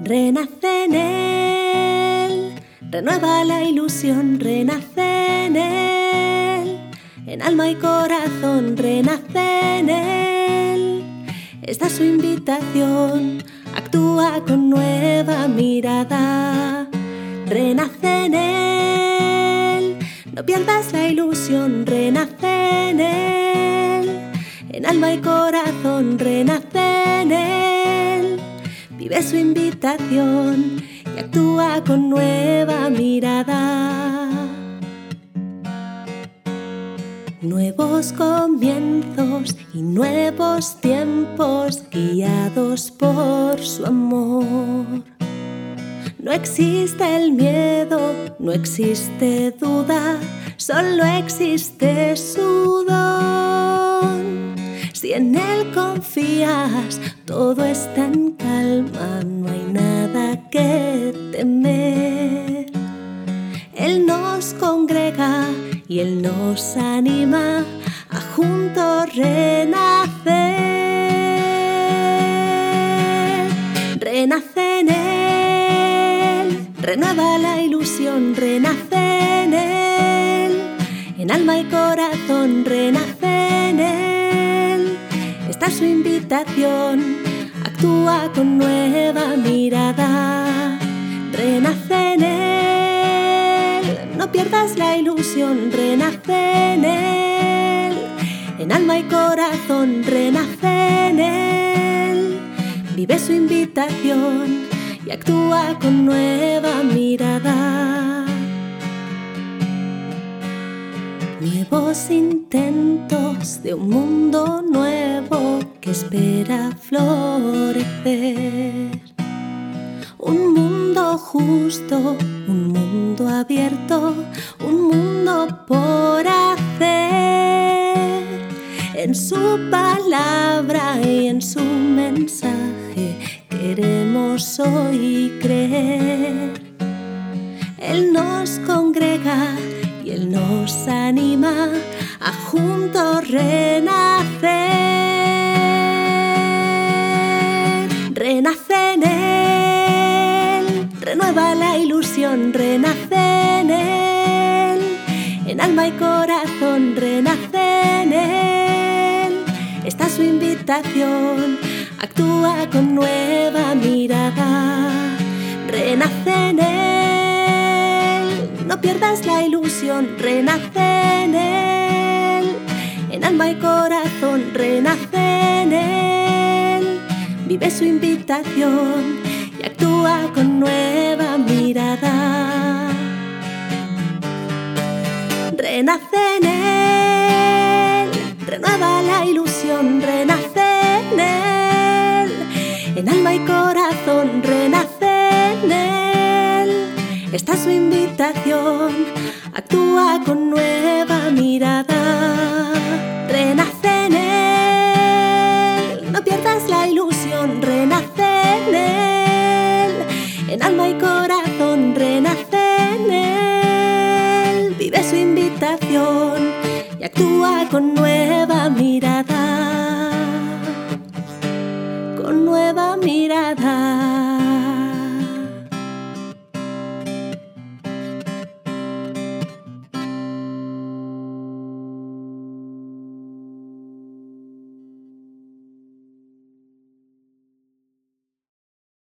Renace en él, renueva la ilusión, renace en él, en alma y corazón, renace en él. Esta es su invitación, actúa con nueva mirada. Renace en él, no pierdas la ilusión, renace en él, en alma y corazón, renace en él. Vive su invitación y actúa con nueva mirada. Nuevos comienzos y nuevos tiempos guiados por su amor. No existe el miedo, no existe duda, solo existe su don. Si en él confías, todo está en calma, no hay nada que temer. Él nos congrega y él nos anima a juntos renacer. Renace en él, renueva la ilusión, renace en él, en alma y corazón, renace en él. Esta es su invitación, actúa con nueva mirada. Renace en él, no pierdas la ilusión, renace en él, en alma y corazón, renace en él. Vive su invitación y actúa con nueva mirada. Nuevos intentos de un mundo nuevo que espera florecer. Un mundo justo, un mundo abierto, un mundo por hacer. En su palabra y en su mensaje queremos hoy creer. Él nos congrega y él nos anima a juntos renacer. Renace en él, renueva la ilusión, renace en él, en alma y corazón, renace en él. Esta es su invitación, actúa con nueva mirada. Renace en él, no pierdas la ilusión, renace en él, en alma y corazón, renace en él. Vive su invitación y actúa con nueva mirada. Renace en él, renueva la ilusión, renace en él, en alma y corazón, renace en él. Esta es su invitación, actúa con nueva mirada. Renace en él, no pierdas la ilusión, renace en él, en alma y corazón, renace en él. Vive su invitación y actúa con nueva mirada.